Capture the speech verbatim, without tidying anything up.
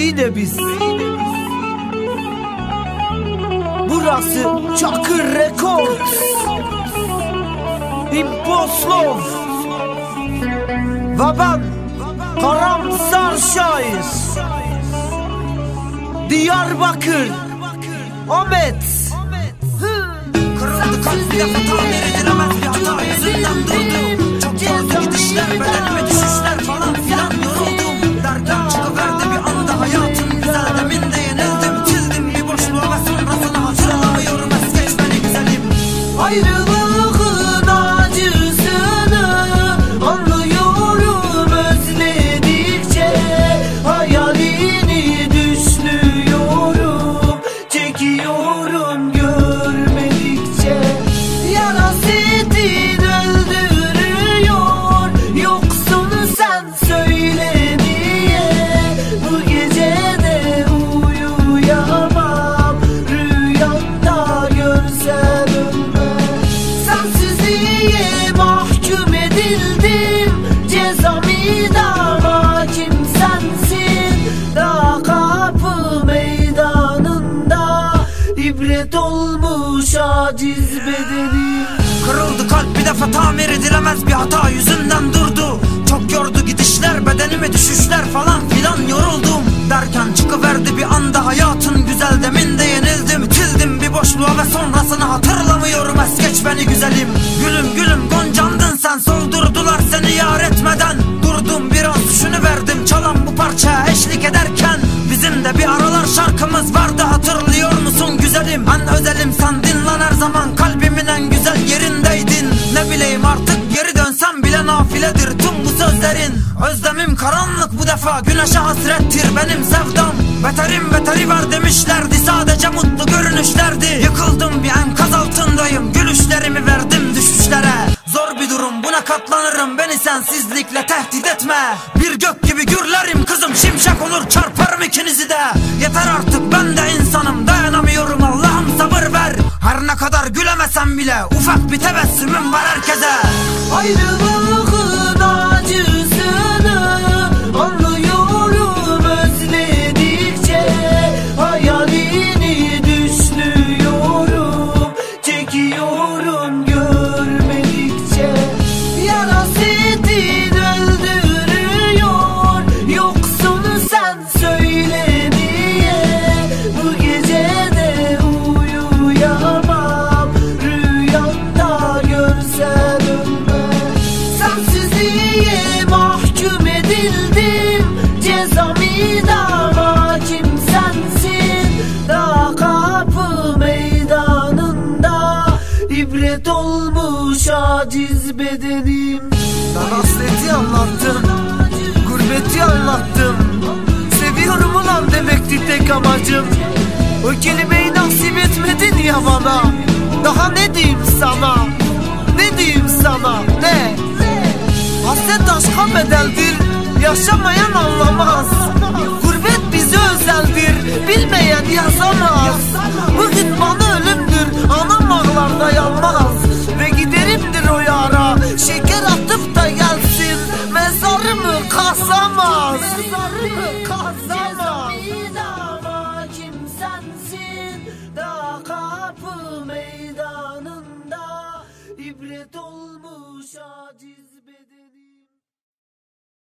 yine biz. Burası Çakır Records, Imposlov ve ben Karamsar Şair, Diyarbakır, Ahmet. Kırıldı kalp, bir defa tamir edilemez bir hata yüzünden durdu. Çok yordu gidişler, bedenime düşüşler falan filan, yoruldum derken çıkıverdi bir anda hayatım güzel. Demin de yenildim, tildim bir boşluğa ve sonrasını hatırlamıyorum. Es geç beni güzelim. Ayrılığın acısını anlıyorum özledikçe, hayalini düşünüyorum, çekiyorum görmedikçe. Yarasetin öldürüyor, yoksun sen söyle niye? Bu gece de uyuyamam, rüyamda görsem ölmem. Sensizliğe mahkum edildim, cezam idam, hakim sensin. Dağ kapı meydanında ibret olmuş aciz bedenim. Kırıldı kalp, bir defa tamir edilemez bir hata yüzünden durdu. Çok yordu gidişler, bedenime düşüşler falan filan, yoruldum derken çıkıverdi bir anda hayatın güzel. Demin de yenildim, itildim bir boşluğa ve sonrasını hatırlamıyorum. Es geç beni güzelim. Gülüm gülüm goncandın sen, soldurdular seni yar etmeden. Durdum biraz şunu verdim, çalan bu parça eşlik ederken. Bizim de bir aralar şarkımız vardı, hatırlıyor musun güzelim? Ben özelim, sen dinlen her zaman, kalbimin en güzel yerindeydin. Ne bileyim artık geri dönsem bile nafiledir tüm bu sözlerin. Özlemim karanlık bu defa, güneşe hasrettir benim sevdam. Beterim beteri var demişlerdi, sadece mutlu görünüşlerdi. Yıkıldım bir enkaz altındayım, gülüşlerimi verdim düşüşlere. Zor bir durum, buna katlanırım, beni sensizlikle tehdit etme. Bir gök gibi gürlerim kızım, şimşek olur çarparım ikinizi de. Yeter artık, ben de insanım, dayanamıyorum, Allah'ım sabır ver. Her ne kadar gülemesem bile ufak bir tebessümüm var herkese. Ayrılığın acısını anlıyorum özledikçe, hayalini düşünüyorum, çekiyorum görmedikçe. Yarasetin öldürüyor, yoksun sen söyle niye? Bu gece de uyuyamam, rüyamda görsem ölmem. Sensizliğe mahkum edildim, cezam idam, hakim sensin. Dağ kapı meydanında ibret olmuş aciz bedenim. Ben hasreti anlattım, gurbeti anlattım. Seviyorum ulan demekti tek amacım. O kelimeyi nasip etmedin ya bana. Daha ne diyeyim sana, ne diyeyim sana, ne? Hasret aşka bedeldir, yaşamayan anlamaz. Gurbet bize özeldir, bilmeyen yazamaz. Bugün bana ölümdür, anam ağlarda yanmaz. Ve giderimdir o yara, şeker atıp da gelsin, mezarımı kazamaz. Mezarımı kazamaz. Hakim sensin, dağ kapı meydanında ibret olmuş aciz bedenim.